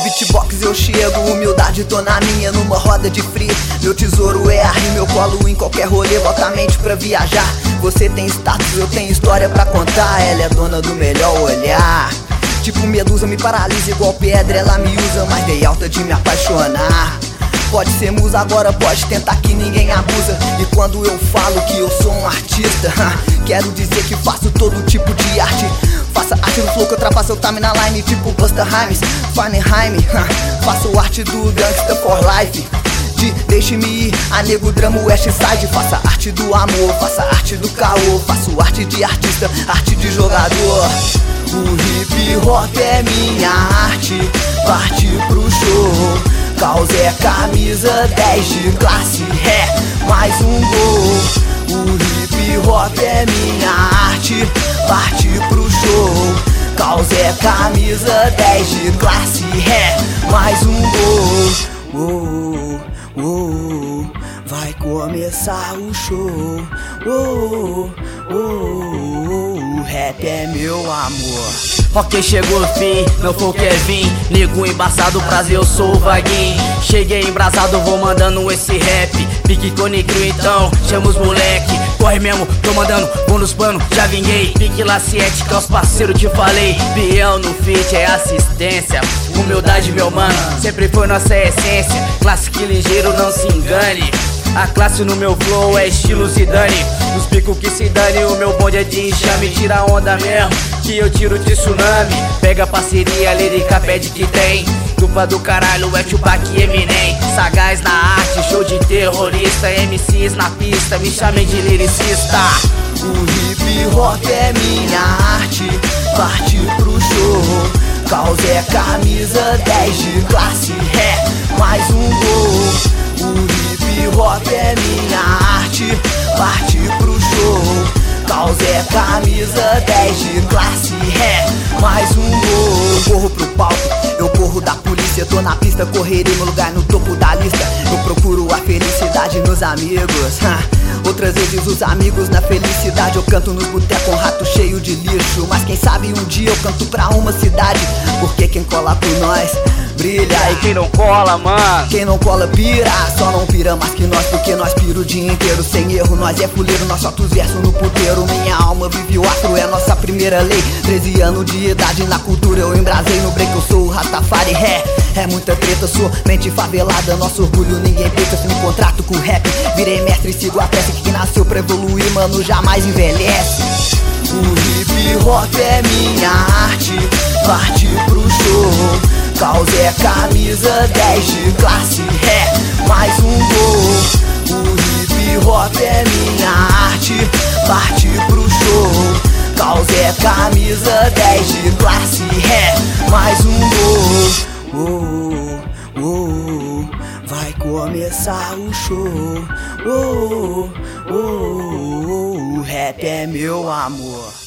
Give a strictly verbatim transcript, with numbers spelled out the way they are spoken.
beatbox eu chego, humildade tô na minha, numa roda de free. Meu tesouro é a rima, eu colo em qualquer rolê, bota a mente pra viajar. Você tem status, eu tenho história pra contar. Ela é dona do melhor olhar. Tipo medusa, me paralisa igual pedra, ela me usa, mas dei alta de me apaixonar. Pode ser musa, agora pode tentar que ninguém abusa. E quando eu falo que eu sou um artista, quero dizer que faço todo tipo de arte. Faça arte no flow que ultrapassa o time na line, tipo Busta Rhymes, Farnheim. Faço arte do Gangsta for Life, de Deixe-me ir, a nego drama West Side. Faça arte do amor, faça arte do caô. Faço arte de artista, arte de jogador. O hip hop é minha arte, parte pro show. Caos é camisa dez de classe, é mais um gol. O hip hop é minha arte, parte pro show. Caos é camisa dez de classe, é mais um gol. Oh, oh, oh, vai começar o show. Oh, oh, oh, o rap é meu amor. Ok, chegou o fim, não foi o Kevin. Nego embaçado, prazer, eu sou o Vaguinho. Cheguei embrasado, vou mandando esse rap. Pique com negro, então, chama os moleque. Corre mesmo, tô mandando, vou nos panos, já vinguei. Pique Laciete, que é os parceiros, te falei. Biel no feat é assistência. Humildade, meu mano, sempre foi nossa essência. Classe que ligeiro, não se engane. A classe no meu flow é estilo Zidane. Os picos que se dane, o meu bonde é de enxame. Tira onda mesmo, que eu tiro de tsunami. Pega parceria, lírica pede que tem. Dupla do caralho, é Tupac e Eminem. Sagaz na arte, show de terrorista. M Cs na pista, me chamem de lyricista. O hip hop é minha arte, parte pro show. Caos é camisa dez de classe, é mais um gol. O hip hop é minha arte, parte pro show. Caos é camisa dez de classe, é mais um gol. Eu corro pro palco, eu corro da polícia. Tô na pista, correrei meu lugar no topo da lista. Eu procuro a felicidade nos amigos, outras vezes os amigos na felicidade. Eu canto nos botecos com rato cheio de lixo, mas quem sabe um dia eu canto pra uma cidade. Porque quem cola por nós brilha, e quem não cola, mano, quem não cola pira. Só não pira mais que nós, porque nós pira o dia inteiro sem erro. Nós é fuleiro, nós solta os versos no puteiro. Minha alma vive o afro, é nossa primeira lei. Treze anos de idade na cultura, eu embrasei no break. Eu sou o Rastafari, é, é muita treta. Sou mente favelada, nosso orgulho ninguém peita. Se me contrato com o rap, virei mestre e sigo a peça. Que nasceu pra evoluir, mano, jamais envelhece. O hip hop é minha arte, parte pro show. Caos é camisa dez de classe, é mais um gol. O hip hop é minha arte, parte pro show. Caos é camisa dez de classe, é mais um gol. Oh, oh, oh, vai começar o show. Oh, oh, oh, o rap é meu amor.